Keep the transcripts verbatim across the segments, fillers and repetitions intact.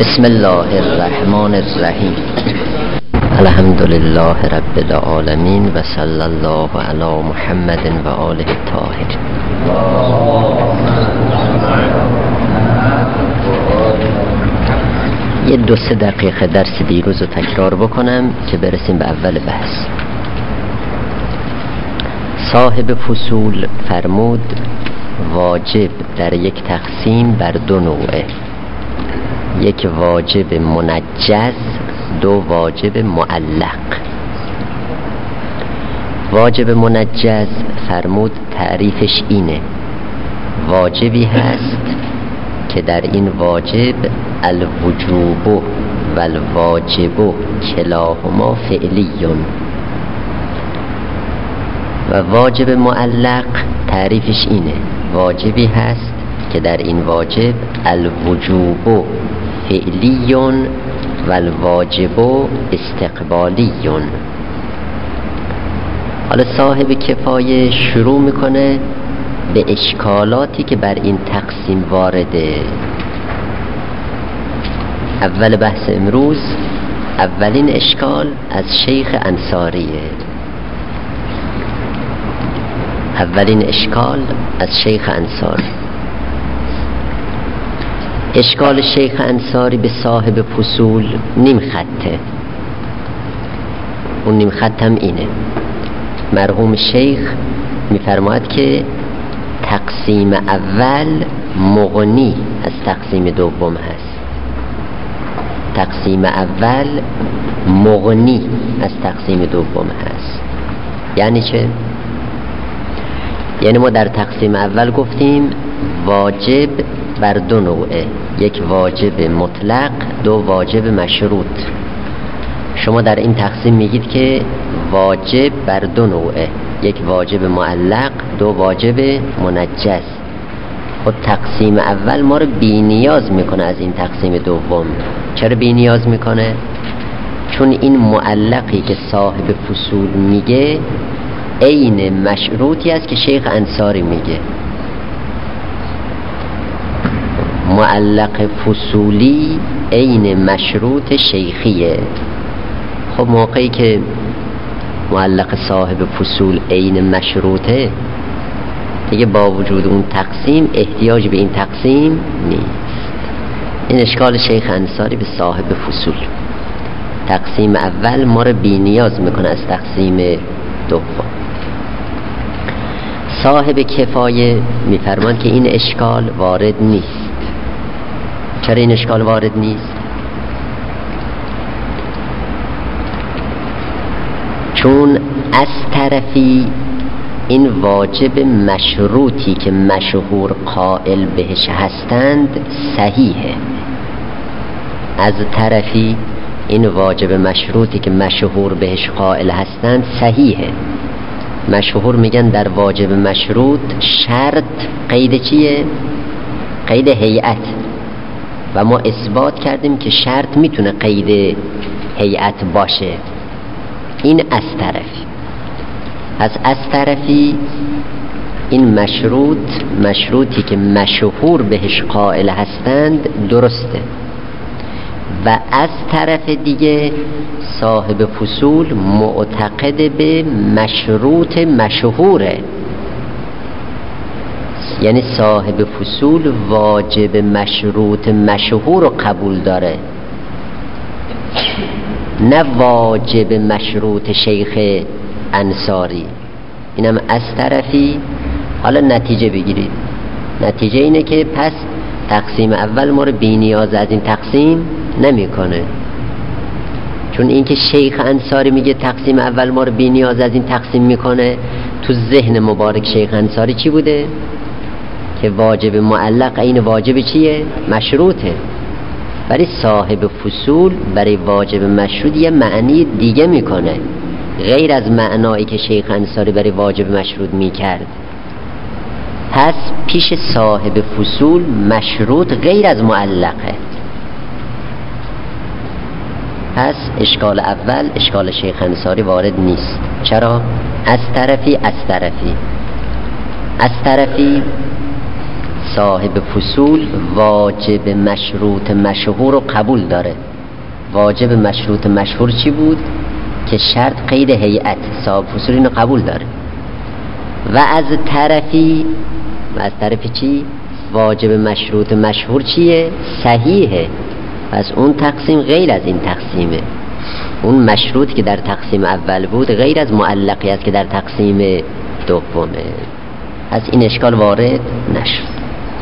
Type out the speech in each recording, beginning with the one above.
بسم الله الرحمن الرحیم. الحمد لله رب العالمین و صلی الله علی محمد و آله الطاهرین. یه دو سه دقیقه درس دیروز رو تکرار بکنم که برسیم به اول بحث. صاحب فصول فرمود واجب در یک تقسیم بر دو نوعه، یک واجب منجز، دو واجب معلق. واجب منجز فرمود تعریفش اینه: واجبی هست که در این واجب الوجوب و الواجب کلاهما فعلیون. و واجب معلق تعریفش اینه: واجبی هست که در این واجب الوجوب فعلیون و الواجب استقبالیون. حالا صاحب کفایه شروع میکنه به اشکالاتی که بر این تقسیم وارده. اول بحث امروز، اولین اشکال از شیخ انصاریه. اولین اشکال از شیخ انصاری. اشکال شیخ انصاری به صاحب فصول نیم خطه. اون نیم خط هم اینه: مرحوم شیخ میفرماید که تقسیم اول مغنی از تقسیم دوم هست. تقسیم اول مغنی از تقسیم دوم هست. یعنی چه؟ یعنی ما در تقسیم اول گفتیم واجب بر دو نوعه، یک واجب مطلق، دو واجب مشروط. شما در این تقسیم میگید که واجب بر دو نوعه، یک واجب معلق، دو واجب منجز. خود تقسیم اول ما رو بی نیاز میکنه از این تقسیم دوم. چرا بی نیاز میکنه؟ چون این معلقی که صاحب فصول میگه عین مشروطی است که شیخ انصاری میگه. معلق فصولی عین مشروط شیخیه. خب موقعی که معلق صاحب فصول عین مشروطه دیگه با وجود اون تقسیم احتیاج به این تقسیم نیست. این اشکال شیخ انصاری به صاحب فصول. تقسیم اول ما رو بی نیاز میکنه از تقسیم دوم. صاحب کفایه میفرمان که این اشکال وارد نیست. چرا این اشکال وارد نیست؟ چون از طرفی این واجب مشروطی که مشهور قائل بهش هستند صحیحه. از طرفی این واجب مشروطی که مشهور بهش قائل هستند صحیحه. مشهور میگن در واجب مشروط شرط قید چیه؟ قید هیئت. و ما اثبات کردیم که شرط میتونه قید هیئت باشه. این از طرفی. پس از طرفی این مشروط، مشروطی که مشهور بهش قائل هستند درسته. و از طرف دیگه صاحب فصول معتقد به مشروط مشهوره. یعنی صاحب فصول واجب مشروط مشهور رو قبول داره، نه واجب مشروط شیخ انصاری. اینم از طرفی. حالا نتیجه بگیرید. نتیجه اینه که پس تقسیم اول ما رو بی نیاز از این تقسیم نمیکنه. چون اینکه شیخ انصاری میگه تقسیم اول ما رو بی نیاز از این تقسیم میکنه، تو ذهن مبارک شیخ انصاری چی بوده؟ که واجب معلق این واجب چیه؟ مشروطه. برای صاحب فصول برای واجب مشروط یه معنی دیگه میکنه غیر از معنایی که شیخ انصاری برای واجب مشروط میکرد. پس پیش صاحب فصول مشروط غیر از معلقه. پس اشکال اول، اشکال شیخ انصاری وارد نیست. چرا؟ از طرفی از طرفی از طرفی صاحب فصول واجب مشروط مشهور رو قبول داره. واجب مشروط مشهور چی بود؟ که شرط قید هیئت. صاحب فصول اینو قبول داره. و از طرفی و از طرفی چی؟ واجب مشروط مشهور چیه؟ صحیحه. پس اون تقسیم غیر از این تقسیمه. اون مشروط که در تقسیم اول بود غیر از معلقی است که در تقسیم دومه. از این اشکال وارد نشد.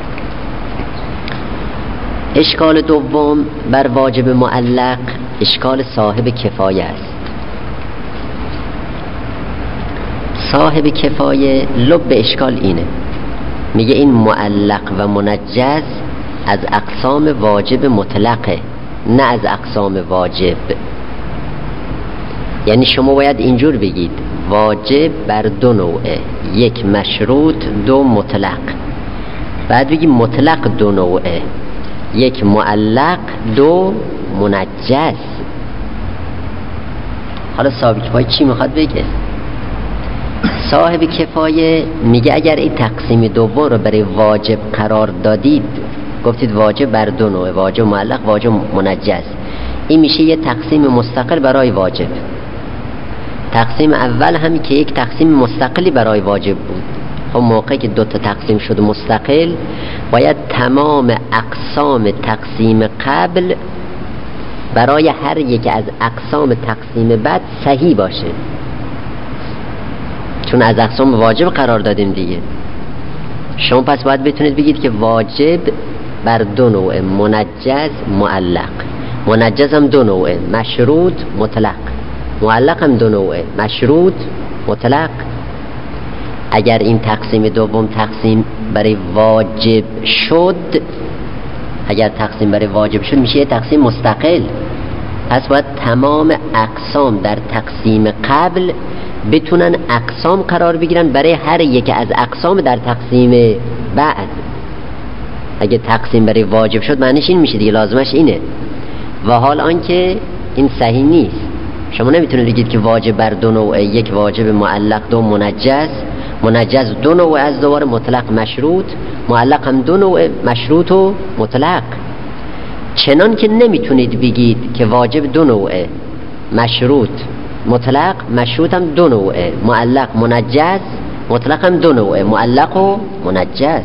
اشکال دوم بر واجب معلق اشکال صاحب کفایه است. صاحب کفایه لب اشکال اینه، میگه این معلق و منجز از اقسام واجب مطلقه، نه از اقسام واجب. یعنی شما باید اینجور بگید واجب بر دو نوعه، یک مشروط، دو مطلق. بعد بگید مطلق دو نوعه، یک معلق، دو منجز. حالا صاحب کفایه چی میخواد بگه؟ صاحب کفایه میگه اگر این تقسیم دوم رو برای واجب قرار دادید، گفتید واجب بر دو نوعه، واجب معلق، واجب منجز، این میشه یه تقسیم مستقل برای واجب. تقسیم اول همی که یک تقسیم مستقلی برای واجب بود. خب موقعی که دو تا تقسیم شد مستقل، باید تمام اقسام تقسیم قبل برای هر یک از اقسام تقسیم بعد صحیح باشه، چون از اقسام واجب قرار دادیم دیگه. شما پس باید بتونید بگید که واجب بر دو نوع، منجز، معلق. منجز هم دو نوعه، مشروط، مطلق. معلق هم دو نوعه، مشروط، مطلق. اگر این تقسیم دوم تقسیم برای واجب شد، اگر تقسیم برای واجب شد میشه یه تقسیم مستقل. پس باید تمام اقسام در تقسیم قبل بتونن اقسام قرار بگیرن برای هر یک از اقسام در تقسیم بعد. اگه تقسیم برای واجب شد معنیش این میشه دیگه، لازمش اینه. و حال آنکه این صحیح نیست. شما نمیتونید بگید که واجب بر دو نوعه، یک واجب معلق، دو منجز. منجز دو نوعه از دوباره، مطلق، مشروط. معلق هم دو نوعه، مشروط و مطلق. چنان که نمیتونید بگید که واجب دو نوعه، مشروط، مطلق. مشروط هم دو نوعه، معلق، منجز. مطلق هم دو نوعه، معلق و منجز.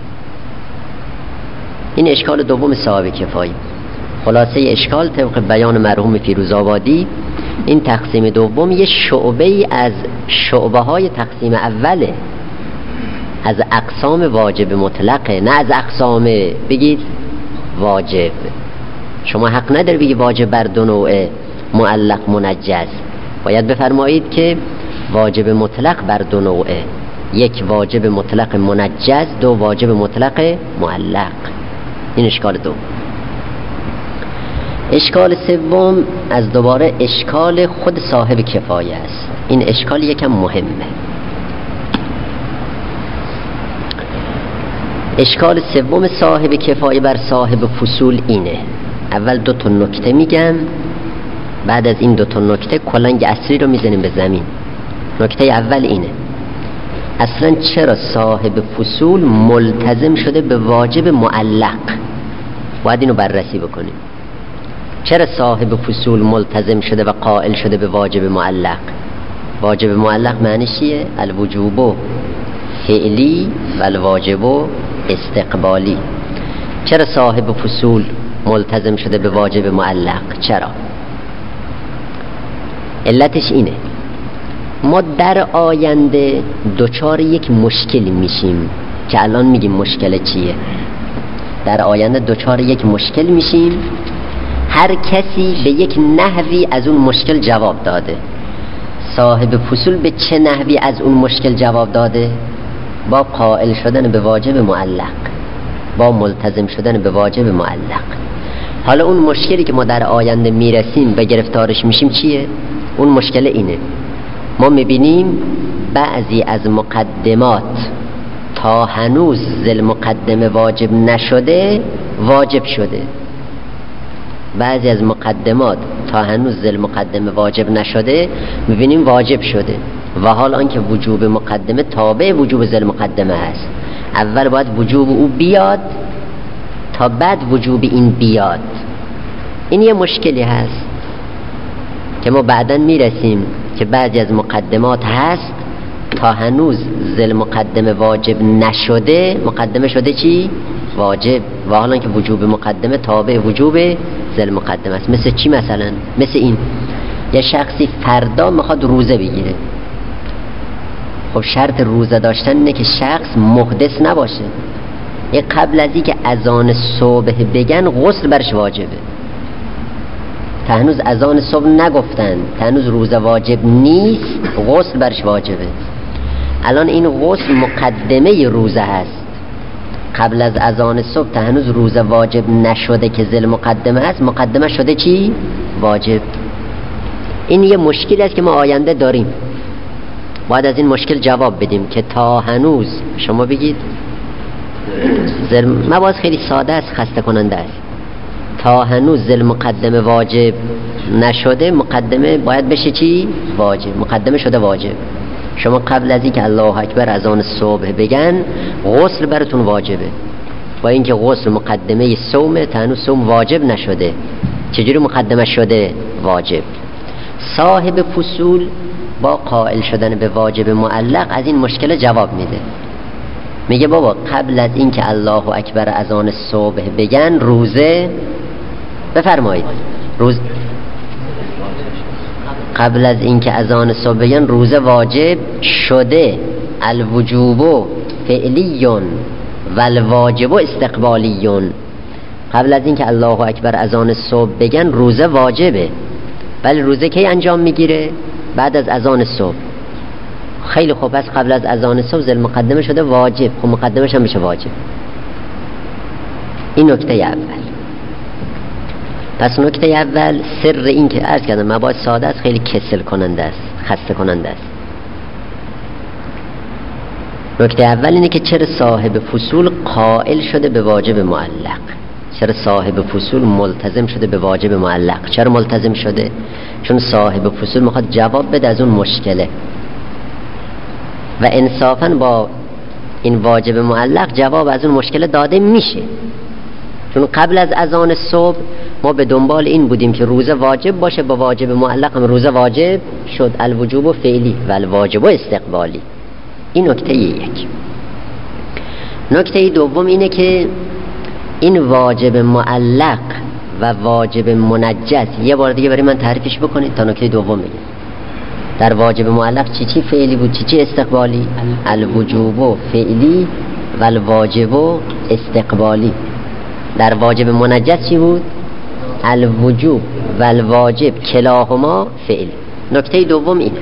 این اشکال دوم صاحب کفایه. خلاصه اشکال طبق بیان مرحوم فیروزآبادی، این تقسیم دوم یه شعبه ای از شعبه های تقسیم اوله، از اقسام واجب مطلقه، نه از اقسام بگید واجب. شما حق نداری بگید واجب بر دو نوعه، معلق، منجز. باید بفرمایید که واجب مطلق بر دو نوعه، یک واجب مطلق منجز، دو واجب مطلق معلق. این اشکال دوم. اشکال سوم از دوباره اشکال خود صاحب کفایه است. این اشکال یکم مهمه. اشکال سوم صاحب کفایه بر صاحب فصول اینه. اول دو تا نکته میگم، بعد از این دو تا نکته کلنگ اصلی رو میزنیم به زمین. نکته اول اینه، اصلا چرا صاحب فصول ملتزم شده به واجب معلق؟ باید اینو بررسی بکنیم. چرا صاحب فصول ملتزم شده و قائل شده به واجب معلق؟ واجب معلق معنیش چیه؟ الوجوب فعلی و الواجب استقبالی. چرا صاحب فصول ملتزم شده به واجب معلق؟ چرا؟ علتش اینه، ما در آینده دوچار یک مشکلی میشیم که الان میگیم مشکل چیه. در آینده دوچار یک مشکل میشیم، هر کسی به یک نحوی از اون مشکل جواب داده. صاحب فصول به چه نحوی از اون مشکل جواب داده؟ با قائل شدن به واجب معلق، با ملتزم شدن به واجب معلق. حالا اون مشکلی که ما در آینده میرسیم به گرفتارش میشیم چیه؟ اون مشکل اینه، ما میبینیم بعضی از مقدمات تا هنوز ذل مقدمه واجب نشده واجب شده. بعضی از مقدمات تا هنوز ذل مقدمه واجب نشده میبینیم واجب شده، و حال آنکه وجوب مقدمه تابع وجوب ذل مقدمه هست. اول باید وجوب او بیاد تا بعد وجوب این بیاد. این یه مشکلی هست که ما بعداً میرسیم که بعضی از مقدمات هست تا هنوز ذل مقدمه واجب نشده مقدمه شده چی؟ واجب، و حالا که وجوب مقدمه تابع وجوب ذل مقدمه است. مثل چی مثلا؟ مثل این یه شخصی فردا میخواد روزه بگیره. خب شرط روزه داشتن اینه که شخص محدث نباشه. یه قبل از این که اذان صبح بگن غسل برش واجبه. تا هنوز اذان صبح نگفتن، تا هنوز روزه واجب نیست، غسل برش واجبه. الان این غسل مقدمه روزه هست. قبل از اذان صبح تا هنوز روزه واجب نشده که ذل مقدمه هست، مقدمه شده چی؟ واجب. این یه مشکلی است که ما آینده داریم، باید از این مشکل جواب بدیم که تا هنوز شما بگید ذل مباحث خیلی ساده است، خسته کننده است. تا هنوز ذل مقدمه واجب نشده مقدمه باید بشه چی؟ واجب. مقدمه شده واجب. شما قبل از این که الله اکبر اذان صبح بگن غسل براتون واجبه، با اینکه غسل مقدمه صومه، تا هنوز صوم واجب نشده. چجوری مقدمه شده؟ واجب. صاحب فصول با قائل شدن به واجب معلق از این مشکل جواب میده. میگه بابا قبل از این که الله اکبر اذان صبح بگن روزه بفرمایید روز قبل از این که اذان صبح بگن روزه واجب شده. الوجوب فعلیون و الواجب استقبالیون. قبل از این که الله اکبر اذان صبح بگن روزه واجبه، ولی روزه کی انجام میگیره؟ بعد از اذان صبح. خیلی خوب است، قبل از اذان صبح ذل مقدمه شده واجب، خب مقدمش هم میشه واجب. این نکته اول. پس نکته اول سر این که عرض کردم مباحث ساده است، خیلی کسل کننده است، خسته کننده است. نکته اول اینه که چرا صاحب فصول قائل شده به واجب معلق، چرا صاحب فصول ملتزم شده به واجب معلق. چرا ملتزم شده؟ چون صاحب فصول میخواد جواب بده از اون مشکله، و انصافاً با این واجب معلق جواب از اون مشکل داده میشه. چون قبل از اذان صبح ما به دنبال این بودیم که روزه واجب باشه، با واجب معلق هم روزه واجب شد. الوجوب فعلی و الواجب استقبالی. این نکته یک. نکته دوم اینه که این واجب معلق و واجب منجز یه بار دیگه برای من تعریفش بکنید تا نکته دوم بگید. در واجب معلق چی چی فعلی بود، چی چی استقبالی؟ الوجوب فعلی و الواجب استقبالی. در واجب منجز چی بود؟ الوجوب و الواجب کلاهما فعل. نکته دوم اینه.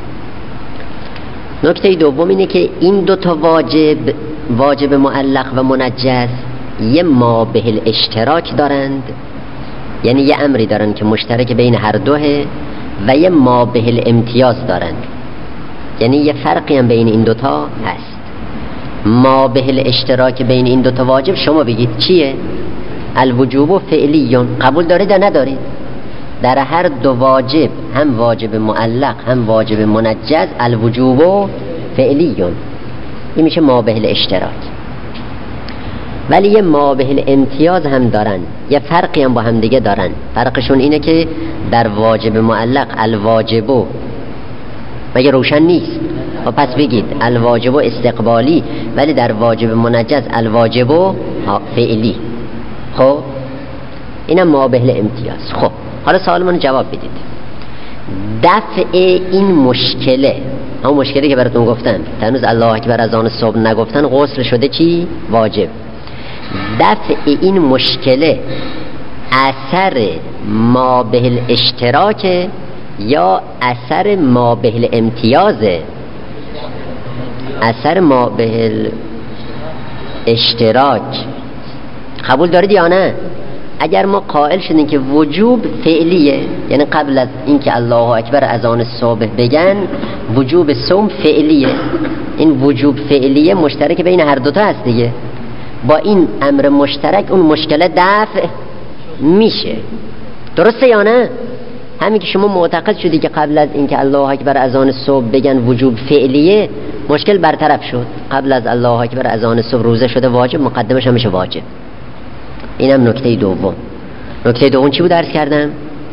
نکته دوم اینه که این دو تا واجب، واجب معلق و منجز، یه ما به الاشتراک دارند، یعنی یه امری دارند که مشترک بین هر دوه، و یه ما به الامتیاز دارند، یعنی یه فرقی هم بین این دوتا هست. ما به الاشتراک بین این دوتا واجب شما بگید چیه؟ الوجوب فعلیون. قبول دارید یا ندارید؟ در هر دو واجب، هم واجب معلق هم واجب منجز، الوجوب فعلیون. این میشه ما به الاشتراک. ولی یه ما به الامتیاز هم دارن، یه فرقی هم با هم دیگه دارن. فرقشون اینه که در واجب معلق الواجب مگه روشن نیست؟ و پس بگید الواجب استقبالی، ولی در واجب منجز الواجب فعلی. خب اینم ما به الامتیاز. خب حالا سوال من جواب بدید. دفع این مشکله، همون مشکلی که براتون گفتم، هنوز الله اکبر اذان صبح نگفتن غسل شده چی؟ واجب. دفع این مشکله اثر ما به الاشتراک یا اثر ما به الامتیازه؟ اثر ما به الاشتراک. قبول دارید یا نه؟ اگر ما قائل شدیم که وجوب فعلیه، یعنی قبل از اینکه الله اکبر اذان صبح بگن وجوب صوم فعلیه، این وجوب فعلیه مشترک بین هر دوتا هست دیگه، با این امر مشترک اون مشکل دفع میشه. درسته یا نه؟ همین که شما معتقد شدی که قبل از اینکه الله اکبر اذان صبح بگن وجوب فعلیه، مشکل برطرف شد، قبل از الله اکبر اذان صبح روزه شده واجب، مقدمش هم میشه واجب. اینم نکته دوم. نکته دوم چی بود درس کردم؟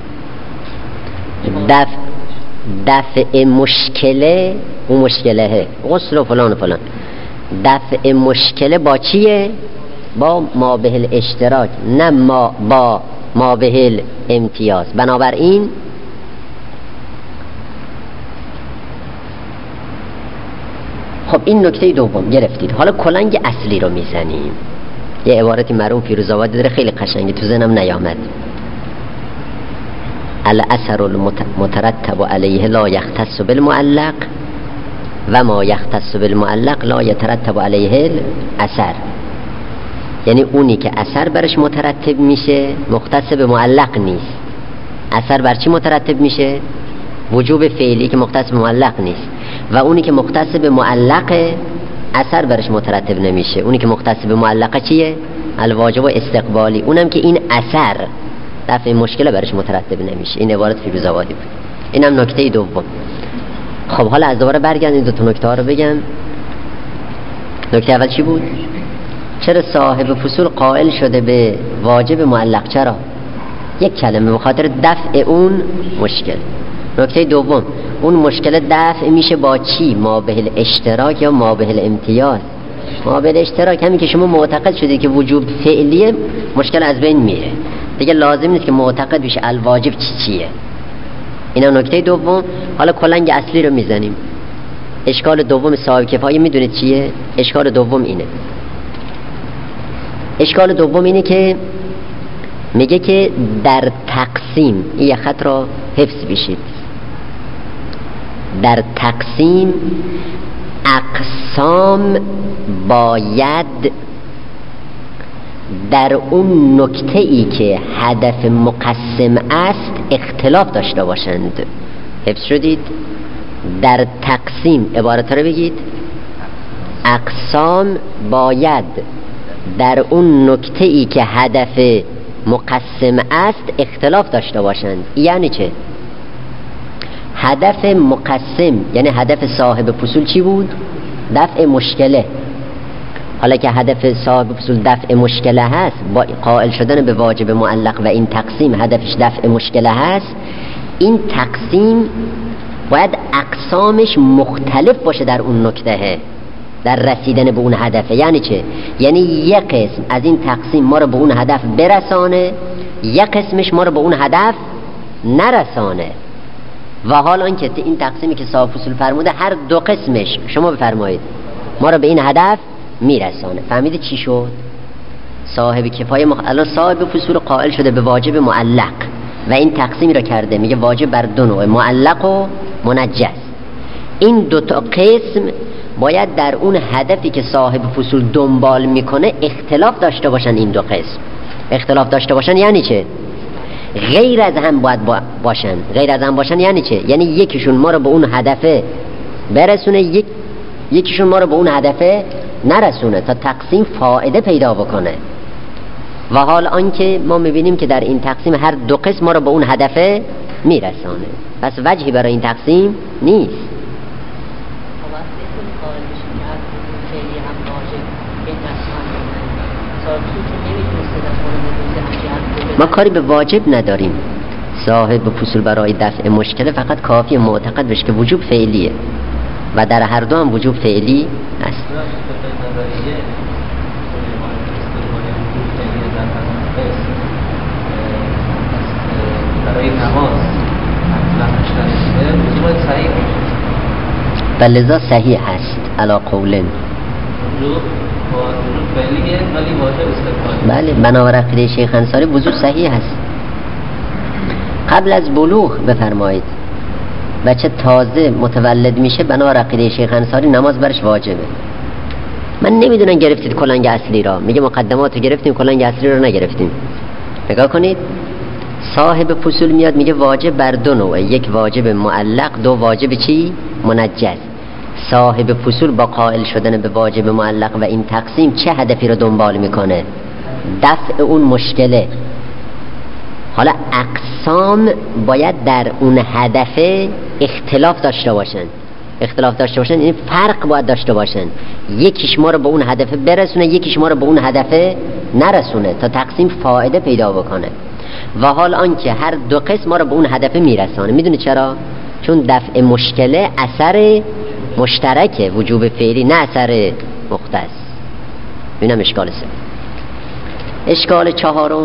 دفع دفع مشکله، اون مشکله غسل و فلان و فلان. دفع مشکله با چیه؟ با ما به الاشتراک، نه ما با ما به الامتیاز. بنابراین خب این نکته دوم گرفتید. حالا کلنگ اصلی رو میزنیم. یه عبارتی مرحوم فیروزآبادی داره خیلی قشنگه، تو ذهنم نیامد. الاثر المترتب علیه لا یختص بالمعلق و ما یختص بالمعلق لا یترتب علیه الاثر. یعنی اونی که اثر برش مترتب میشه مختص به معلق نیست. اثر بر چی مترتب میشه؟ وجوب فعلی که مختص به معلق نیست. و اونی که مختص به معلق اثر برش مترتب نمیشه. اونی که مختص به معلق چیه؟ الواجب و استقبالی. اونم که این اثر دفع مشکل برش مترتب نمیشه. این عبارت فیروزآبادی بود. اینم نکته دوم. خب حالا از دوباره برگردیم دو تا نکته ها رو بگم. نکته اول چی بود؟ چرا صاحب فصول قائل شده به واجب معلق؟ چرا؟ یک کلمه، به خاطر دفع اون مشکل. نکته دوم، اون مشکل دفع میشه با چی؟ ما به الاشتراک یا ما به الامتیاز؟ ما به الاشتراک همین که شما معتقد شده که وجوب فعلیه، مشکل از بین میره دیگه. لازم نیست که معتقد بشه الواجب چی چیه. اینا نکته دوم. حالا کلنگ اصلی رو میزنیم. اشکال دوم صاحب کفایه میدونید چیه؟ اشکال دوم اینه. اشکال دوم اینه که میگه که در تقسیم، این خط را حفظ بشید، در تقسیم اقسام باید در اون نکته ای که هدف مقسم است اختلاف داشته باشند. حفظ شدید؟ در تقسیم عبارت رو بگید. اقسام باید در اون نکته ای که هدف مقسم است اختلاف داشته باشند. یعنی چه؟ هدف مقسم یعنی هدف صاحب فصول چی بود؟ دفع مشکله. حالا که هدف صاحب فصول دفع مشکله هست، با قائل شدن به واجب معلق و این تقسیم هدفش دفع مشکله هست، این تقسیم باید اقسامش مختلف باشه در اون نکته، در رسیدن به اون هدفه. یعنی چه؟ یعنی یک قسم از این تقسیم ما رو به اون هدف برسانه، یک قسمش ما رو به اون هدف نرسانه. و حال آنکه این تقسیمی که صاحب فصول فرموده هر دو قسمش شما بفرمایید ما رو به این هدف میرسانه. فهمید چی شد؟ صاحب کفایه مخ... الان صاحب فصول قائل شده به واجب معلق و این تقسیمی رو کرده، میگه واجب بر دو نوع، معلق و منجز. این دو تا قسم باید در اون هدفی که صاحب فصول دنبال میکنه اختلاف داشته باشن. این دو قسم اختلاف داشته باشن یعنی چه؟ غیر از هم باید باشن. غیر از هم باشن یعنی چه؟ یعنی یکیشون ما رو به اون هدفه برسونه، یک یکیشون ما رو به اون هدفه نرسونه تا تقسیم فایده پیدا بکنه. و حال آنکه ما میبینیم که در این تقسیم هر دو قسم ما رو به اون هدفه میرسانه، پس وجهی برای این تقسیم نیست. ما کاری به واجب نداریم. صاحب فصول برای دفع مشکل فقط کافی معتقد بشه که وجوب فعلیه و در هر دو هم وجوب فعلی است. برای نماز بلذا صحیح هست علا قولن. بله، بنابر عقیده شیخ انصاری وضو صحیح هست. قبل از بلوغ بفرمایید بچه تازه متولد میشه، بنابر عقیده شیخ انصاری نماز برش واجبه. من نمیدونم گرفتید کلنگ اصلی را، میگه مقدمات رو گرفتیم کلنگ اصلی رو نگرفتیم. نگاه کنید، صاحب فصول میاد میگه واجب بر دو نوعه، یک واجب معلق، دو واجب چی؟ منجز. صاحب فصول با قائل شدن به واجب معلق و این تقسیم چه هدفی رو دنبال میکنه؟ دفع اون مشکله. حالا اقسام باید در اون هدف اختلاف داشته باشن. اختلاف داشته باشن، این فرق باید داشته باشن، یکیش ما رو به اون هدف برسونه، یکیش ما رو به اون هدف نرسونه تا تقسیم فایده پیدا بکنه. و حال آنکه هر دو قسم ما رو به اون هدف میرسانه. میدونی چرا؟ چون دفع مشکله اثر مشترکه، وجوب فعلی، نه اثر مختص. ببینم اشکال سه. اشکال چهارم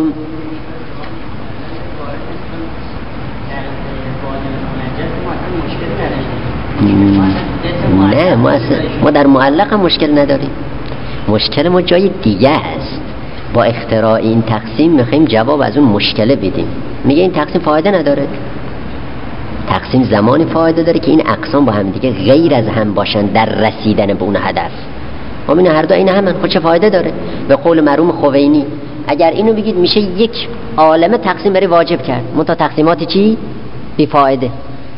نه، ما, ما در معلق هم مشکل نداریم، مشکل ما جای دیگه است. با اختراع این تقسیم میخوایم جواب از اون مشکله بدیم. میگه این تقسیم فایده نداره. تقسیم زمانی فایده داره که این اقسام با هم دیگه غیر از هم باشن در رسیدن به اون هدف. ما این هر دو این همن، خود چه فایده داره؟ به قول مرحوم خوینی اگر اینو بگید میشه یک عالمه تقسیم بری واجب کرد، منتها تقسیمات چی؟ بی فایده.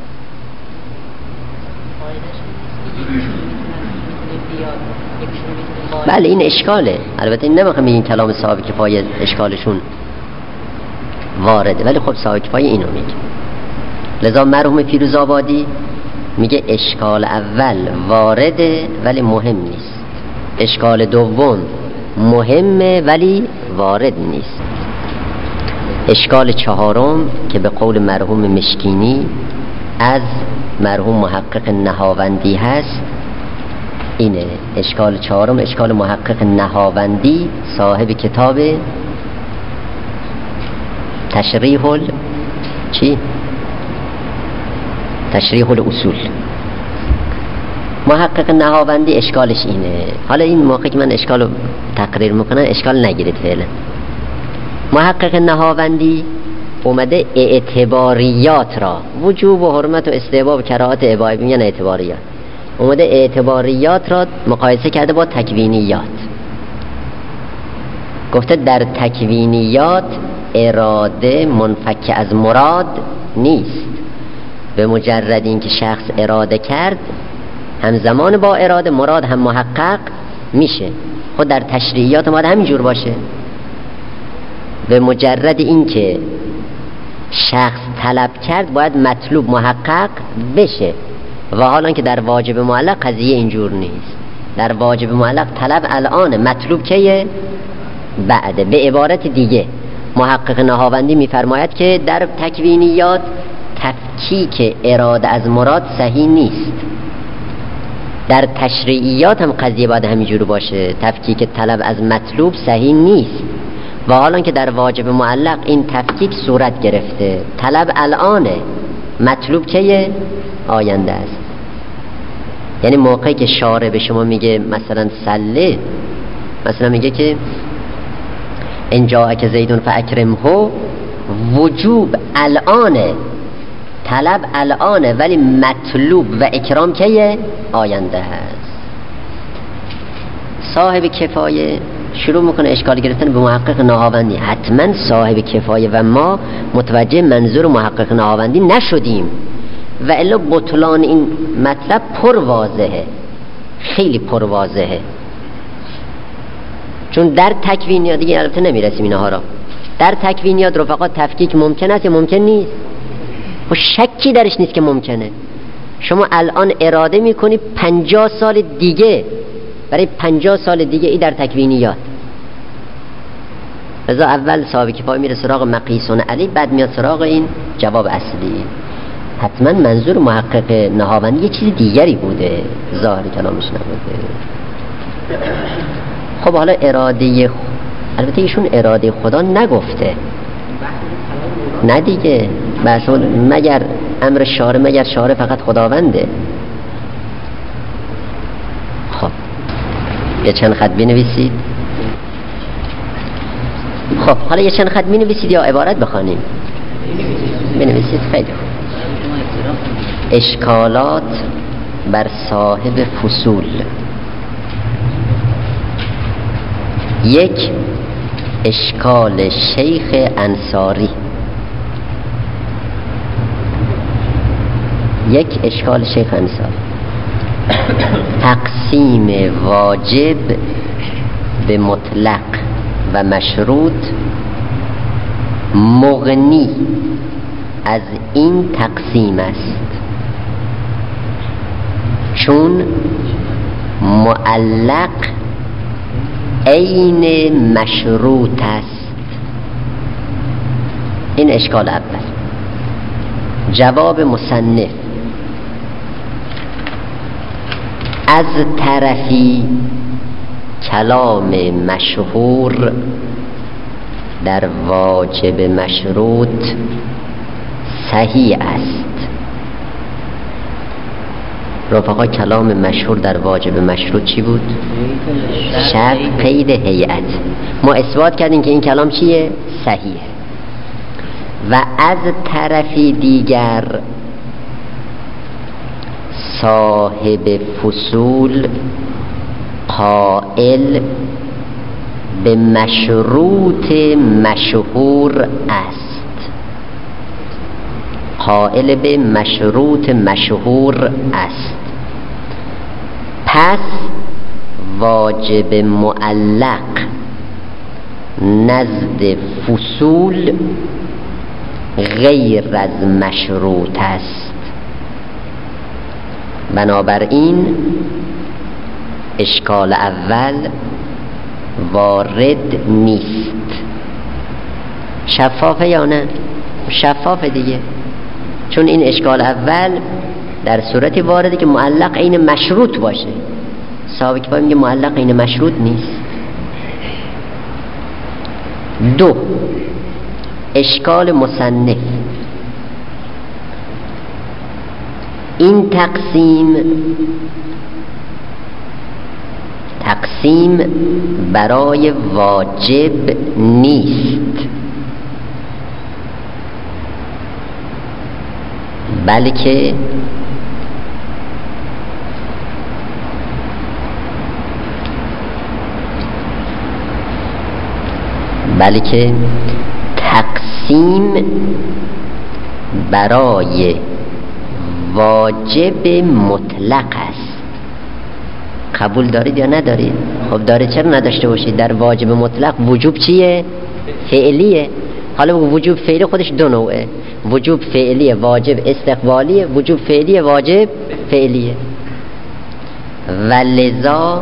بله این اشکاله. البته این نمیخوام این کلام صاحب کفایه اشکالشون وارده، ولی خب صاحب کفایه اینو میگه. لذا مرحوم فیروزآبادی میگه اشکال اول وارده ولی مهم نیست، اشکال دوم مهمه ولی وارد نیست. اشکال چهارم که به قول مرحوم مشکینی از مرحوم محقق نهاوندی هست اینه. اشکال چهارم اشکال محقق نهاوندی صاحب کتاب تشریح ال چی؟ تشریح الاصول. محقق نهاوندی اشکالش اینه. حالا این موقع که من اشکال رو تقریر میکنم اشکال نگیرید فعلا. محقق نهاوندی اومده اعتباریات را، وجوب و حرمت و استحباب و کراهت اباحه میگن اعتباریات، اومده اعتباریات را مقایسه کرده با تکوینیات. گفته در تکوینیات اراده منفک از مراد نیست، به مجرد اینکه شخص اراده کرد همزمان با اراده مراد هم محقق میشه. خود در تشریعیات ما همینجور باشه، به مجرد اینکه شخص طلب کرد باید مطلوب محقق بشه. و حالا که در واجب معلق قضیه اینجور نیست. در واجب معلق طلب الان، مطلوب که بعده. به عبارت دیگه محقق نهاوندی میفرماید که در تکوینیات تفکیک اراده از مراد صحیح نیست، در تشریعیات هم قضیه باید همینجور باشه، تفکیک طلب از مطلوب صحیح نیست. و حالا که در واجب معلق این تفکیک صورت گرفته، طلب الانه، مطلوب که آینده است. یعنی موقعی که شارع به شما میگه مثلا سله، مثلا میگه که ان جاءک زیدون فاکرمه، وجوب الانه، طلب الانه، ولی مطلوب و اکرام که آینده هست. صاحب کفایه شروع میکنه اشکال گرفتن به محقق نهاوندی. حتما صاحب کفایه و ما متوجه منظور محقق نهاوندی نشدیم و الا بطلان این مطلب پر واضحه، خیلی پر واضحه. چون در تکوینیات دیگه البته نمیرسیم اینها را، در تکوینیات رفقا تفکیک ممکن است یا ممکن نیست؟ و شکی درش نیست که ممکنه. شما الان اراده میکنی پنجاه سال دیگه، برای پنجاه سال دیگه ای در تکوینیات. لذا اول صاحب کفایه میره سراغ مقیسون علی، بعد میاد سراغ این جواب اصلی. حتما منظور محقق نهاوندی یه چیز دیگری بوده، ظاهر کلامش نبوده. خب حالا اراده خ... البته ایشون اراده خدا نگفته، نه دیگه، بحث مگر امر شارع، مگر شارع فقط خداونده. خب یه چند خط بنویسید. خب حالا یه چند خط بنویسید یا عبارت بخوانیم؟ بنویسید. خیلی خوب. اشکالات بر صاحب فصول. یک، اشکال شیخ انصاری. یک اشکال شیخ انصاری، تقسیم واجب به مطلق و مشروط مغنی از این تقسیم است. چون معلق عین مشروط است. این اشکال اول. جواب مصنف: از طرفی کلام مشهور در واجب مشروط صحیح است. رفقا کلام مشهور در واجب مشروط چی بود؟ شرط قید هیئت. ما اثبات کردیم که این کلام چیه؟ صحیحه. و از طرفی دیگر صاحب فصول قائل به مشروط مشهور است. قائل به مشروط مشهور است. پس واجب معلق نزد فصول غیر از مشروط است. بنابراین اشکال اول وارد نیست. شفافه یا نه؟ شفافه دیگه، چون این اشکال اول در صورتی وارده که معلق عین مشروط باشه. صاحب کتاب میگه معلق عین مشروط نیست. دو، اشکال مصنف: این تقسیم تقسیم برای واجب نیست، بلکه بلکه تقسیم برای واجب مطلق است. قبول دارید یا ندارید؟ خب داره، چرا نداشته باشید؟ در واجب مطلق وجوب چیه؟ فعلیه. حالا وجوب فعلی خودش دو نوعه: وجوب فعلیه واجب استقبالیه، وجوب فعلیه واجب فعلیه. و لذا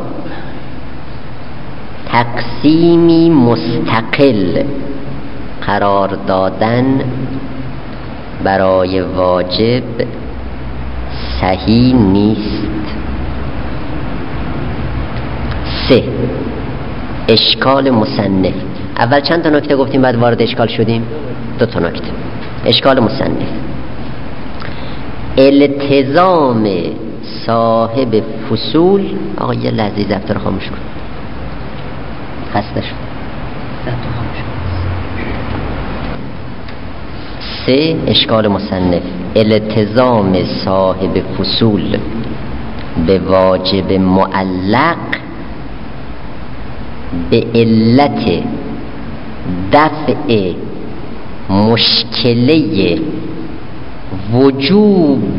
تقسیمی مستقل قرار دادن برای واجب صحیح نیست. سه، اشکال مصنف. اول چند تا نکته گفتیم بعد وارد اشکال شدیم؟ دو تا نکته. اشکال مصنف: التزام صاحب فصول. آقا یه لحظه ضبط رو خاموش کن، خسته شد. سه، اشکال مصنف: التزام صاحب فصول به واجب معلق به علت دفع مشکله وجوب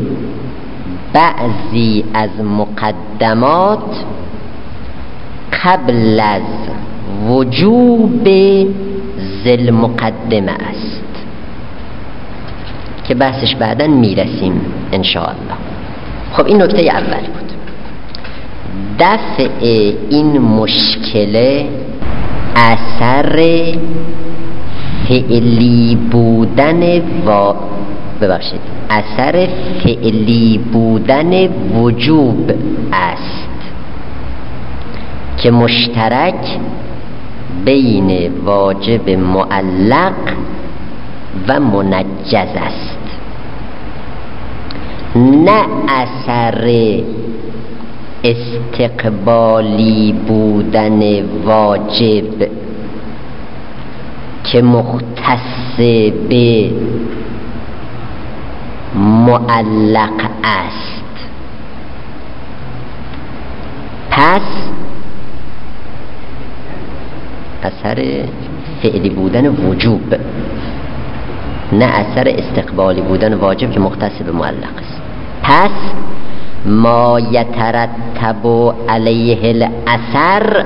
بعضی از مقدمات قبل از وجوب ذل مقدمه است که بحثش بعداً میرسیم انشاءالله. خب این نکته اول بود. دفع این مشکله اثر فعلی بودن و ببخشید اثر فعلی بودن وجوب است که مشترک بین واجب معلق و منجز است، نه اثر استقبالی بودن واجب که مختص به معلق است. پس اثر فعلی بودن وجوب، نه اثر استقبالی بودن واجب که مختص به معلق است. پس ما یترتب علیه الاثر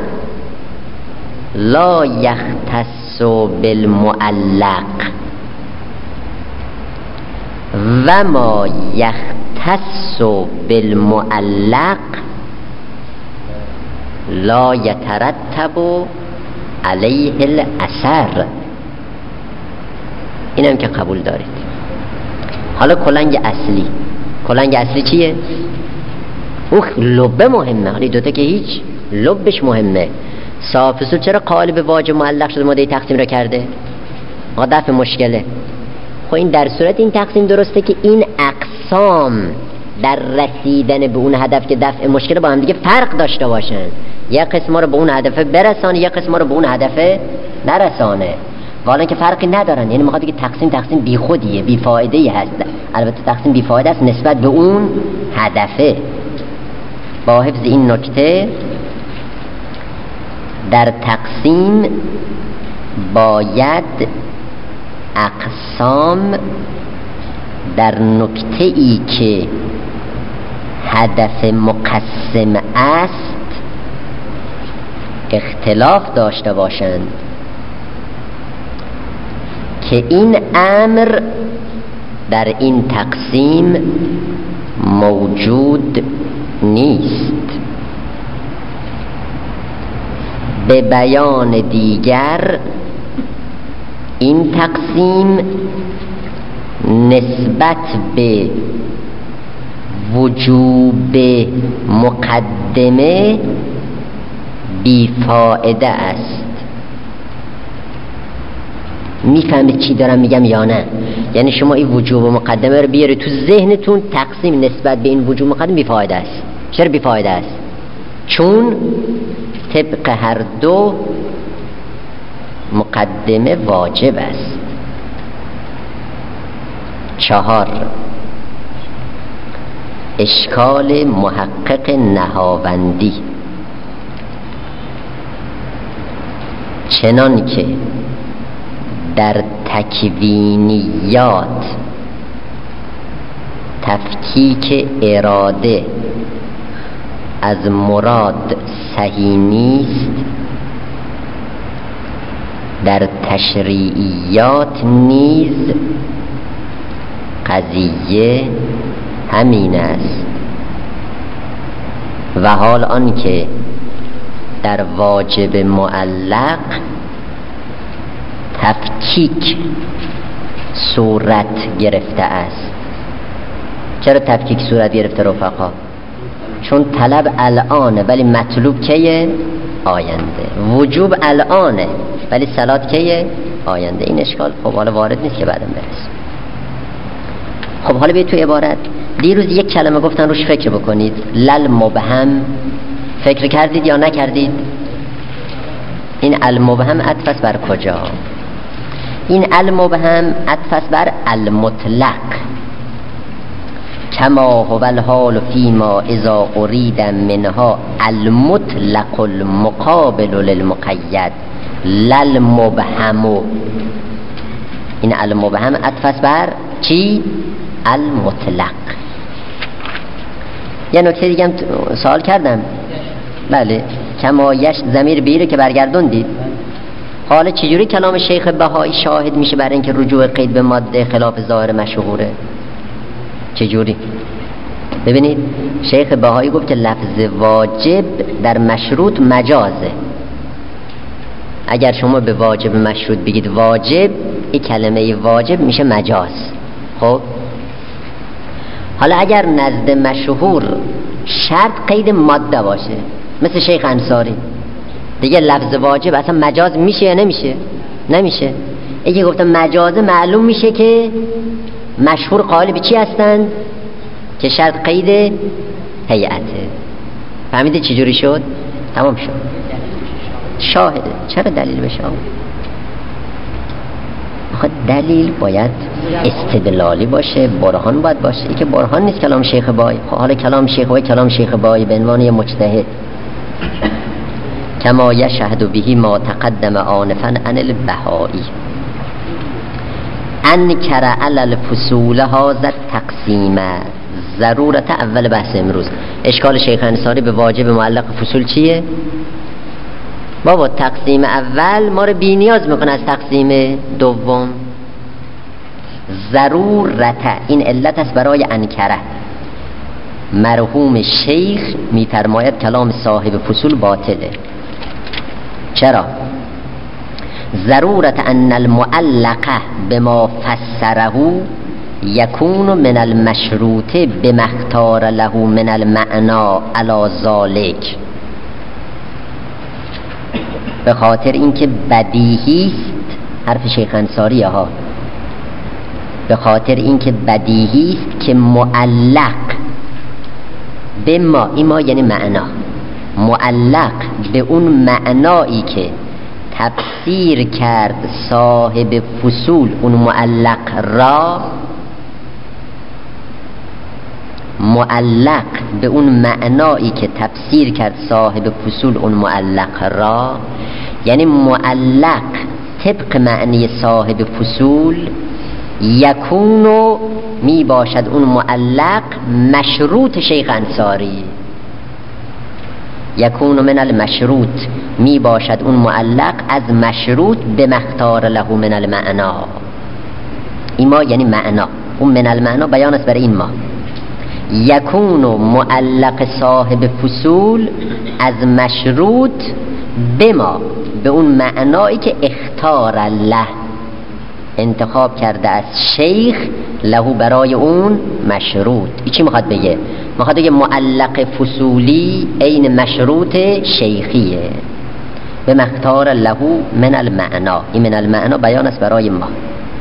لا یختص بالمعلق و ما یختص یختص بالمعلق لا یترتب علیه الاثر. اینم که قبول دارید. حالا کلنگ اصلی، کلنگ اصلی چیه؟ اوه لبه مهمه. حالا دوتا که هیچ، لبش مهمه. صاحب فصول چرا قالب واجب معلق شده ماده تقسیم را کرده؟ آقا دفع مشکله. خب این در صورت این تقسیم درسته که این اقسام در رسیدن به اون هدف که دفع مشکل با هم دیگه فرق داشته باشن. یک قسم رو به اون هدف برسانه، یک قسم رو به اون هدف نرسانه. والا که فرقی ندارن. یعنی میخواد که تقسیم تقسیم بی خودیه، بی فایده‌ای هست. البته تقسیم بی فایده است نسبت به اون هدفه. با حفظ این نکته در تقسیم باید اقسام در نکته ای که هدف مقسم است اختلاف داشته باشند که این امر در این تقسیم موجود نیست. به بیان دیگر این تقسیم نسبت به وجوب مقدمه بیفائده است. میفهمید چی دارم میگم یا نه؟ یعنی شما این وجوب مقدمه رو بیاری تو ذهنتون، تقسیم نسبت به این وجوب مقدمه بیفائده است. چرا بیفائده است؟ چون طبق هر دو مقدمه واجب است. چهار، اشکال محقق نهاوندی. چنان که در تکوینیات تفکیک اراده از مراد صحیح نیست، در تشریعیات نیز قضیه همین است. و حال آن که در واجب معلق تفکیک صورت گرفته است. چرا تفکیک صورت گرفته رفقا؟ چون طلب الانه ولی مطلوب کیه؟ آینده. وجوب الانه ولی صلات کیه؟ آینده. این اشکال خب حالا وارد نیست که بعدم برسیم. خب حالا بیاید تو عبارت. دیروز یک کلمه گفتن روش فکر بکنید. لل مبهم. فکر کردید یا نکردید؟ این المبهم عطف است بر کجا؟ این المبهم عطف است بر المطلق. کما هو الحال فیما اذا ارید منها المطلق المقابل للمقید لل مبهم. این المبهم عطف است بر چی؟ المطلق. یه نکته دیگه هم سوال کردم. بله، کما یش ضمیر بیره که برگردوندید. حالا چجوری کلام شیخ بهایی شاهد میشه برای اینکه رجوع قید به ماده خلاف ظاهر مشهوره؟ چجوری؟ ببینید شیخ بهایی گفت که لفظ واجب در مشروط مجازه. اگر شما به واجب مشروط بگید واجب، این کلمه واجب میشه مجاز. خب حالا اگر نزد مشهور شرط قید ماده باشه مثل شیخ انصاری، دیگه لفظ واجب اصلا مجاز میشه یا نمیشه؟ نمیشه. اگه گفتم مجازه معلوم میشه که مشهور قالب چی هستند؟ که شرط قید هیئته. فهمیده چی جوری شد؟ تمام شد. شاهده. چرا دلیل بشه؟ آخه دلیل باید استدلالی باشه، برهان باید باشه. ای که برهان نیست کلام شیخ بهایی. حالا کلام شیخ بهایی کلام شیخ بهایی به عنوان یه مجتهد کما یشهد به ما تقدم آنفا عن البهایی انکر علی الفصول هذا تقسیم ضرورت اول بحث امروز. اشکال شیخ انصاری به واجب معلق فصول چیه؟ بابا تقسیم اول ما رو بی نیاز میکنه از تقسیم دوم. ضرورت این علت است برای انکره. مرحوم شیخ می‌فرماید کلام صاحب فصول باطله. چرا؟ ضرورت ان المعلقه بما فسره یکون من المشروط بما اختار له من المعنا علی ذلک، به خاطر اینکه بدیهی است، حرف شیخ انصاریه ها، به خاطر اینکه بدیهی است که معلق به ما، این ما یعنی معنا، معلق به اون معنایی که تفسیر کرد صاحب فصول اون معلق را، معلق به اون معنایی که تفسیر کرد صاحب فصول اون معلق را، یعنی معلق طبق معنی صاحب فصول یکونو می باشد اون معلق مشروط شیخ انصاری، یکونو من المشروط می باشد اون معلق از مشروط به مختار له من المعنا. این ما یعنی معنا، اون من المعنا بیان است برای این ما. یکونو معلق صاحب فصول از مشروط به ما، به اون معنایی که اختار له انتخاب کرده از شیخ له برای اون مشروط. این چی میخواد بگه؟ میخواد بگه معلق فصولی عین مشروط شیخیه به مختار له من المعنا. این من المعنا بیان است برای ما.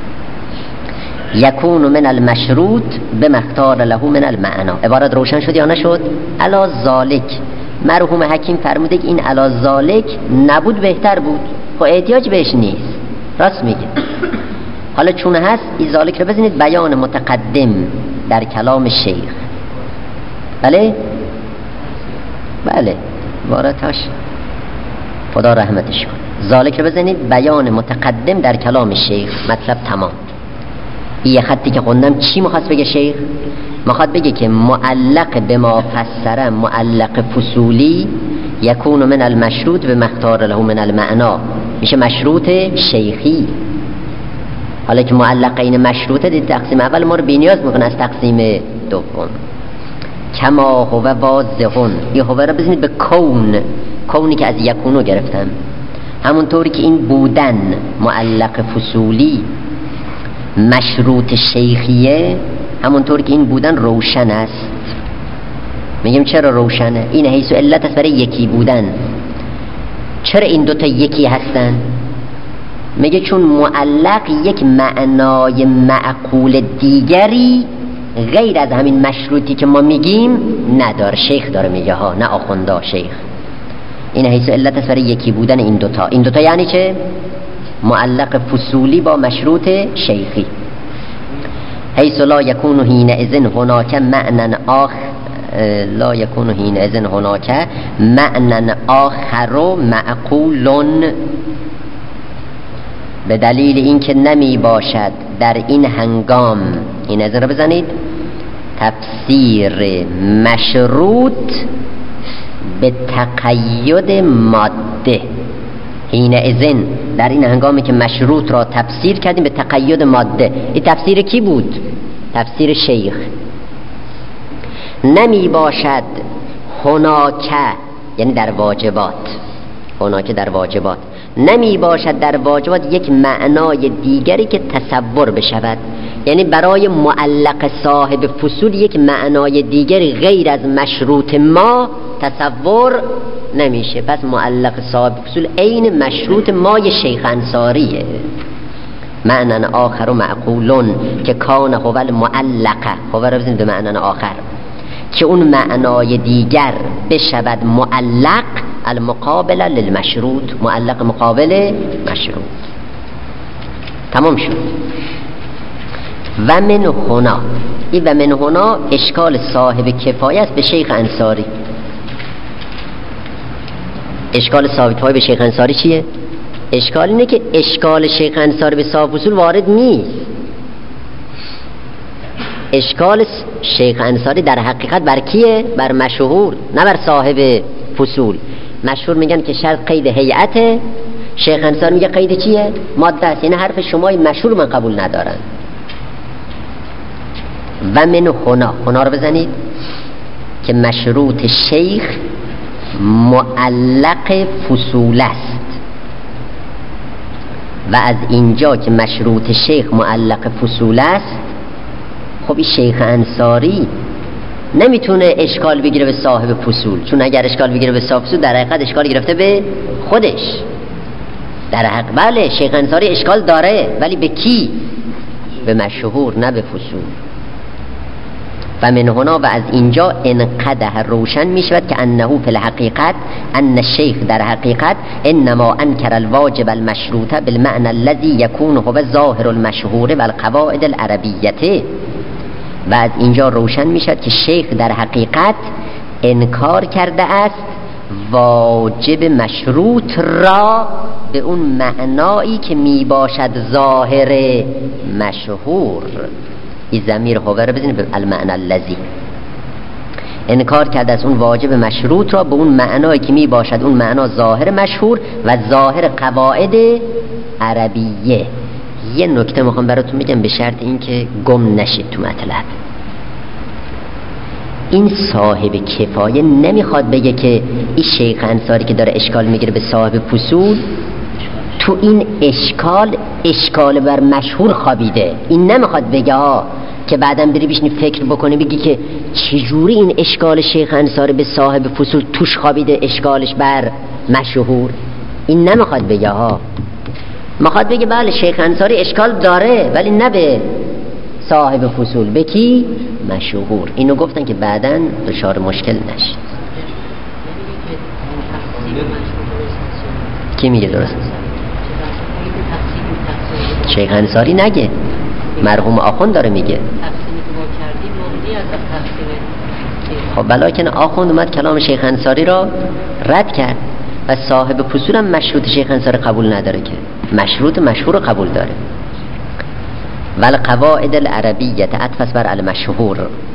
یکون من المشروط به مختار له من المعنا. عبارت روشن شد یا نشد؟ علا ذالک، مرحوم حکیم فرموده که این علا ذالک نبود بهتر بود، خب احتیاج بهش نیست. راست میگه. حالا چون هست این ذالک رو بزنید بیان متقدم در کلام شیخ. بله؟ بله بارتاش خدا رحمتش کن. ذالک رو بزنید بیان متقدم در کلام شیخ. مطلب تمام. این خطی که خوندم چی میخواست بگه شیخ؟ میخواد بگه که معلق به ما فسره، معلق فصولی یکون من المشروط به مختار له من المعنا، میشه مشروط شیخی. حالا که معلقین مشروطه دید تقسیم اول ما رو بینیاز میکنه از تقسیم دوم. کما هو واضحون، یه هو رو بزنید به کون، کونی که از یکونو گرفتم، همونطوری که این بودن معلق فصولی مشروط شیخیه، همونطور که این بودن روشن است. میگم چرا روشنه؟ این حیث علت است برای یکی بودن. چرا این دوتا یکی هستن؟ میگه چون معلق یک معنای معقول دیگری غیر از همین مشروطی که ما میگیم نداره. شیخ داره میگه ها، نه آخونده، شیخ. این حیث علت است برای یکی بودن این دوتا. این دوتا یعنی چه؟ معلق فصولی با مشروط شیخی. حیث لا یکون حینئذ هناک معنی آخر، لا یکون حینئذ هناک معنی آخر و معقولن، به دلیل اینکه نمی باشد در این هنگام، این از رو بزنید، تفسیر مشروط به تقید ماده. حینئذ در این هنگامی که مشروط را تفسیر کردیم به تقید ماده. این تفسیر کی بود؟ تفسیر شیخ. نمی باشد هناک، یعنی در واجبات، هناک در واجبات، نمی باشد در واجبات یک معنای دیگری که تصور بشود، یعنی برای معلق صاحب فصول یک معنای دیگری غیر از مشروط ما تصور نمیشه. پس معلق صاحب فصول عین مشروط مای شیخ انصاریه. معنی آخر و معقولون که کان هو المعلقه، هو رو بزنید به معنی آخر، که اون معنای دیگر بشود معلق المقابل للمشروط، معلق مقابل مشروط. تمام شد. و من هنا، این و من هنا اشکال صاحب کفایه است به شیخ انصاری. اشکال صاحب کفایه به شیخ انصاری چیه؟ اشکال اینه که اشکال شیخ انصاری به صاحب فصول وارد نیست. اشکال شیخ انصاری در حقیقت بر کیه؟ بر مشهور، نه بر صاحب فصول. مشهور میگن که شرط قید هیئته، شیخ انصاری میگه قید چیه؟ ماده است. یعنی حرف شمای مشهور من قبول ندارن. و من هنا، هنا رو بزنید که مشروط شیخ معلق فصول است و از اینجا که مشروط شیخ معلق فصول است، خب این شیخ انصاری نمیتونه اشکال بگیره به صاحب فصول، چون اگر اشکال بگیره به صاحب فصول در حقیقت اشکال گرفته به خودش. در حق بله شیخ انصاری اشکال داره، ولی به کی؟ به مشهور، نه به فصول. و من هنا و از اینجا انقدح روشن می شود که انه فی الحقیقت ان الشیخ در حقیقت انما انکر الواجب المشروطه بالمعنى الذي يكون هو ظاهر المشهور و القواعد العربیه. و از اینجا روشن می شود که شیخ در حقیقت انکار کرده است واجب مشروط را به اون معنایی که می باشد ظاهر مشهور. این ضمیر هو رو بزنید به المعنى الذی، انکار کرده از اون واجب مشروط را به اون معنایی که می باشد اون معنا ظاهر مشهور و ظاهر قواعد عربیه. یه نکته میخوام براتون میگم به شرط اینکه گم نشید تو مطلب. این صاحب کفایه نمیخواد بگه که این شیخ انصاری که داره اشکال میگیره به صاحب فصول تو این اشکال اشکال بر مشهور خوابیده. این نمیخواد بگه ها که بعدم بری بشینی فکر بکنی بگی که چجوری این اشکال شیخ انصاری به صاحب فصول توش خوابیده اشکالش بر مشهور. این نمیخواد بگه ها، میخواد بگه بله شیخ انصاری اشکال داره ولی نه به صاحب فصول، به کی؟ مشهور. اینو گفتن که بعداً دچار مشکل نشید. کی میگه درست؟ شیخ انصاری نگه، مرحوم آخوند داره میگه. خب ولیکن آخوند اومد کلام شیخ انصاری را رد کرد و صاحب فصول هم مشروط شیخ انصاری قبول نداره، که مشروط مشهور قبول داره. والقواعد العربیه عطف بر المشهور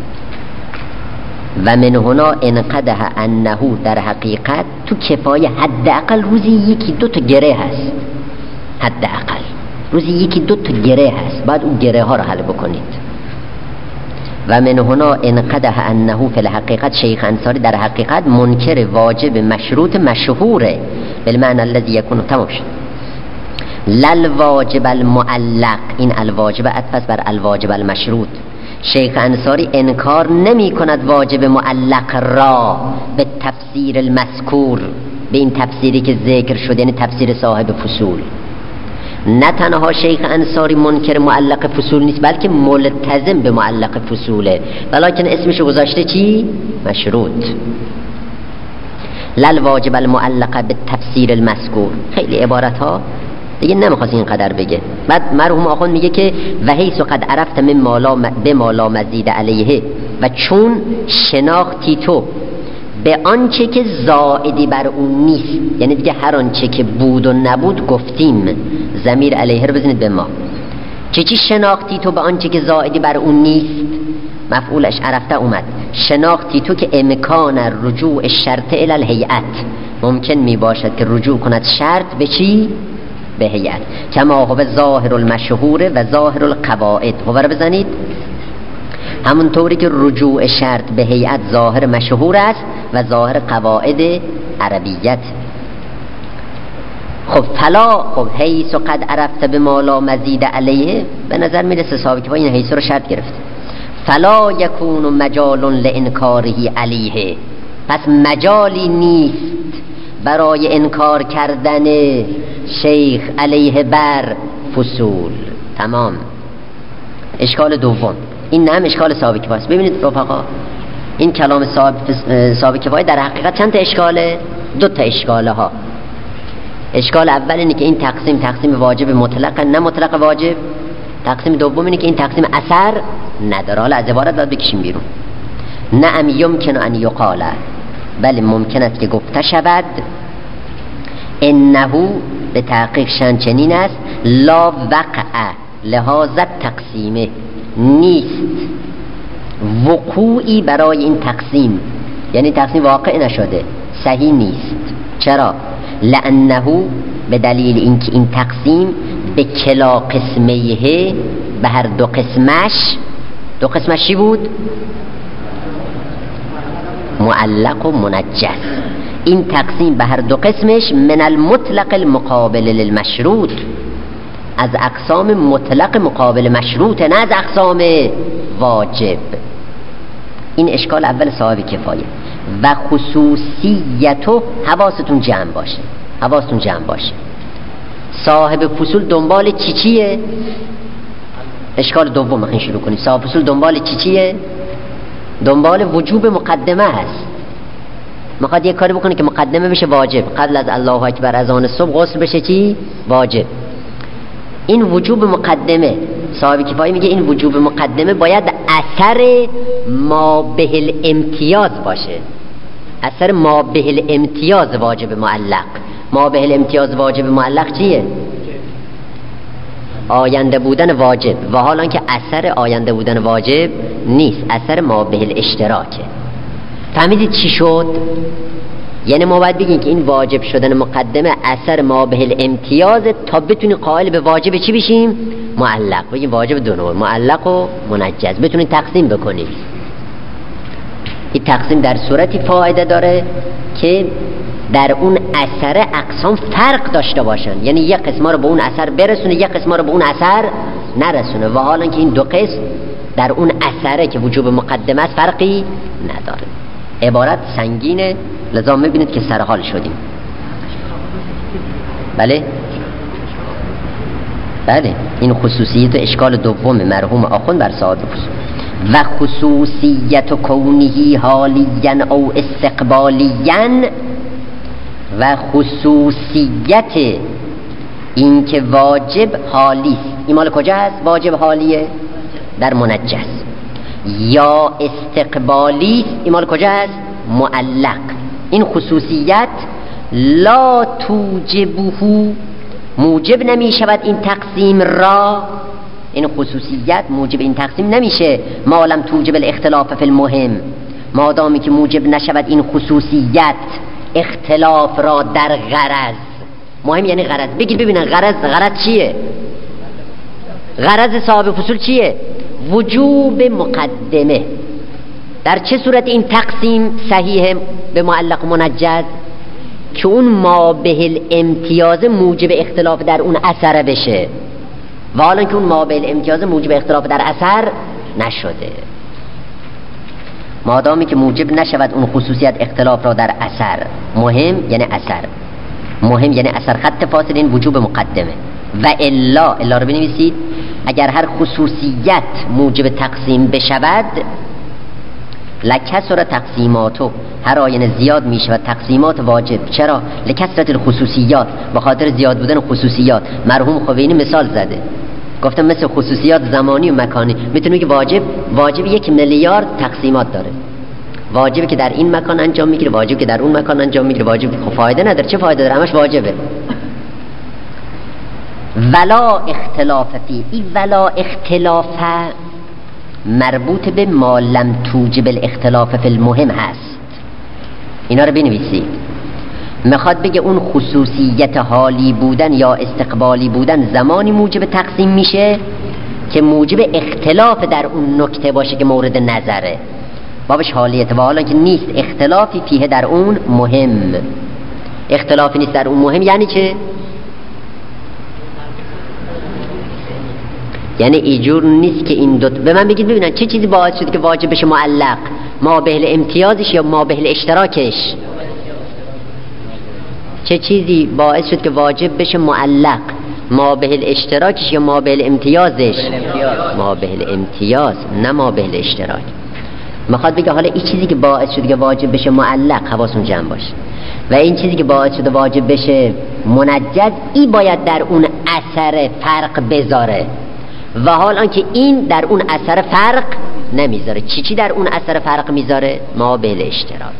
و من هنا انقدح انه در حقیقت تو کفایه حداقل روزی یکی دو تا گره هست، حداقل روزی یکی دو تا گره هست، بعد اون گره ها رو حل بکنید. و من هنا انقدح انه فی الحقیقت شیخ انصاری در حقیقت منکر واجب مشروط مشهوره بالمعنى الذي يكون تمام شد لل واجب المعلق. این الواجب عطف بر الواجب المشروط. شیخ انصاری انکار نمی کند واجب معلق را به تفسیر المذکور، به این تفسیری که ذکر شده، یعنی تفسیر صاحب فصول. نه تنها شیخ انصاری منکر معلق فصول نیست بلکه ملتزم به معلق فصوله، ولیکن اسمش گذاشته چی؟ مشروط. لل واجب المعلق به تفسیر المذکور. خیلی عبارت ها دیگه نمیخواست اینقدر بگه. بعد مرحوم آخوند میگه که و حیث قد عرفت من مالا به مالا مزید علیه، و چون شناختی تو به آنچه که زائدی بر اون نیست، یعنی دیگه هر آنچه که بود و نبود گفتیم، ضمیر علیه رو بزنید به ما. چه چی شناختی تو به آنچه که زائدی بر اون نیست؟ مفعولش عرفته اومد. شناختی تو که امکان رجوع شرط الی الهیئت، ممکن می باشد که رجوع کند شرط به چی؟ به هیئت. کما هو ظاهر المشهور و ظاهر القواعد. هو رو بزنید. همون طوری که رجوع شرط به هیئت ظاهر مشهور است و ظاهر قواعد عربیت. خب فلا، خب حیث قد عرفت به مالا مزید علیه، به نظر میرسه صاحب که این حیث رو شرط گرفت. فلا یکون مجال لانکاره علیه، پس مجالی نیست برای انکار کردن شیخ علیه بر فصول. تمام. اشکال دوم این هم اشکال صاحب کفایه است. ببینید رفقا، این کلام صاحب صاحب کفایه در حقیقت چند تا اشکاله؟ دو تا اشکاله ها. اشکال اول اینه که این تقسیم تقسیم واجب مطلق نه مطلق واجب. تقسیم دوم اینه که این تقسیم اثر نداره. حالا از عبارت باید بکشیم بیرون. نعم یمکن ان یقال، بله ممکن است که گفته شود انه به تحقیق شان چنین است، لا وقع لهذا تقسیمه، نیست وقوعی برای این تقسیم، یعنی تقسیم واقع نشده، صحیح نیست. چرا؟ لانه به دلیل اینکه این تقسیم به کلا قسمیه، به هر دو قسمش، دو قسمش چی بود؟ معلق و منجز. این تقسیم به هر دو قسمش من المطلق المقابل للمشروط، از اقسام مطلق مقابل مشروط، نه از اقسام واجب. این اشکال اول صاحب کفایه. و خصوصیتو، حواستون جمع باشه، حواستون جمع باشه. صاحب فصول دنبال چی چیه؟ اشکال دوم میخواین شروع کنیم. صاحب فصول دنبال چی چیه؟ دنبال وجوب مقدمه هست. میخواد یک کاری بکنه که مقدمه بشه واجب، قبل از الله اکبر اذان صبح غسل بشه چی؟ واجب. این وجوب مقدمه، صاحب کفایه میگه این وجوب مقدمه باید اثر ما به الامتیاز باشه، اثر ما به الامتیاز واجب معلق. ما به الامتیاز واجب معلق چیه؟ آینده بودن واجب، و حالا که اثر آینده بودن واجب نیست، اثر ما به الاشتراکه. فهمیدید چی شد؟ یعنی ما باید بگیم که این واجب شدن مقدمه اثر ما به الامتیاز تا بتونی قائل به واجب چی بشیم؟ معلق. بگیم واجب دو نوع، معلق و منجز، بتونید تقسیم بکنید. این تقسیم در صورتی فایده داره که در اون اثر اقسام فرق داشته باشن، یعنی یک قسم رو به اون اثر برسونه، یک قسم رو به اون اثر نرسونه، و حالا که این دو قسم در اون اثره که وجوب مقدمه است فرقی نداره. عبارت سنگینه، لذا میبینید که سرحال شدیم. بله بله این خصوصیت و اشکال دوم مرحوم آخوند بر صاحب فصول. و خصوصیت کونهی حالیا او استقبالیا، و خصوصیت این که واجب حالی است. این مال کجا هست؟ واجب حالیه در منجز. یا استقبالی است. این مال کجا هست؟ معلق. این خصوصیت لا توجبه، موجب نمی شود این تقسیم را، این خصوصیت موجب این تقسیم نمیشه ما لم توجب الاختلاف فی المهم، مادامی که موجب نشود این خصوصیت اختلاف را در غرض. مهم یعنی غرض. بگید ببینن غرض غرض چیه؟ غرض صاحب فصول چیه؟ وجوب مقدمه. در چه صورت این تقسیم صحیحه به معلق منجز؟ که اون ما به الامتیاز موجب اختلاف در اون اثر بشه، و حالا که اون ما به الامتیاز موجب اختلاف در اثر نشده. مادامی که موجب نشود اون خصوصیت اختلاف را در اثر، مهم یعنی اثر، مهم یعنی اثر خط فاصل، این وجوب مقدمه. و الا، الا رو بنویسید، اگر هر خصوصیت موجب تقسیم بشود لکسر تقسیماتو، هر آینه زیاد می شود تقسیمات واجب. چرا؟ لکثرت الخصوصیات، به خاطر زیاد بودن خصوصیات. مرحوم خوینی مثال زده، گفتم مثل خصوصیات زمانی و مکانی. میتونه که واجب واجب یک میلیارد تقسیمات داره، واجبی که در این مکان انجام میگیره، واجبی که در اون مکان انجام میگیره، واجبی خب فایده نداره. چه فایده داره؟ همش واجبه. ولا اختلاف فی، این ولا اختلاف مربوط به ما لم توجب الاختلاف فی المهم هست. اینا رو بنویسید. میخواد بگه اون خصوصیت حالی بودن یا استقبالی بودن زمانی موجب تقسیم میشه که موجب اختلاف در اون نکته باشه که مورد نظره، بابش حالیت. و حالا که نیست اختلافی فیه در اون مهم، اختلافی نیست در اون مهم یعنی چه؟ یعنی ایجور نیست که این دوت. به من بگید ببینن چه چیزی باعث شد که واجب بشه معلق؟ ما به الامتیازش یا ما به الاشتراکش؟ چه چیزی باعث شد که واجب بشه معلق؟ ما به الاشتراکش یا ما به الامتیازش؟ ما به الامتیاز، نه ما به الاشتراک. میخواد بگه حالا این چیزی که باعث شد که واجب بشه معلق، حواستون جمع باشه، و این چیزی که باعث شده واجب بشه منجز، این باید در اون اثر فرق بذاره، و حال آنکه این در اون اثر فرق نمیذاره. چی چی در اون اثر فرق میذاره؟ ما به الاشتراک.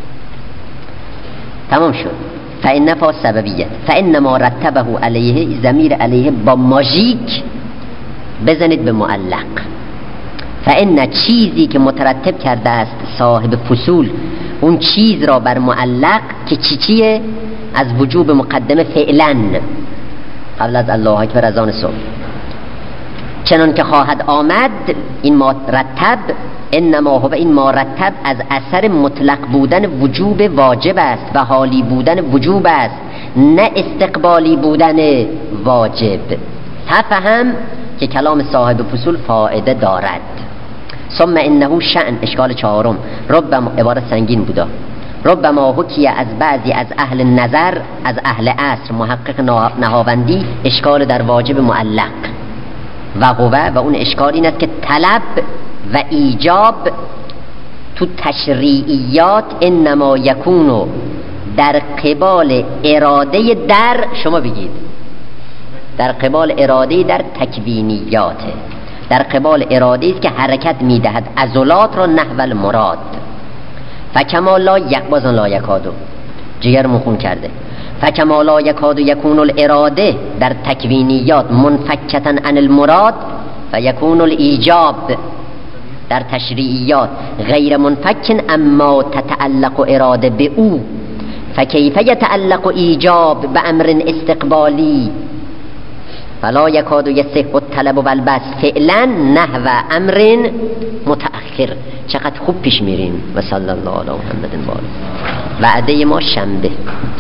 تمام شد. فإن فا سببیت فإنما رتبه علیه، ضمیر علیه با ماژیک بزنید به معلق. فإن چیزی که مترتب کرده است صاحب فصول اون چیز را بر معلق که چی چیه؟ از وجوب مقدمه فعلا قبل از الله اکبر اذان صبح، چنان که خواهد آمد. این مرتب انما هو این مرتب از اثر مطلق بودن وجوب واجب است و حالی بودن وجوب است، نه استقبالی بودن واجب. تفهم که کلام صاحب فصول فائده دارد. ثم انه شأن، اشکال چهارم، ربما، عبارت سنگین بودا، ربما حکی از بعضی از اهل نظر، از اهل عصر، محقق نهاوندی، اشکال در واجب معلق و هو، و اون اشکال این است که طلب و ایجاب تو تشریعیات انما یکونو در قبال اراده، در شما بگید در قبال اراده در تکوینیاته، در قبال اراده است که حرکت میدهد عضلات را نحو المراد. فکما لا یک، بازن لا یکادو جگر مخون کرده، فکما لا یکادو یکون الاراده در تکوینیات منفکتن عن المراد فیکون الایجاب در تشریعیات غیر منفکن اما تتعلق اراده به او، فکیف یتعلق ایجاب به امر استقبالی فلا یکاد یصح الطلب والبس فعلا نحو امر متأخر. چقدر خوب پیش میریم. و صلی الله علی محمد و آله. وعده ما شنبه.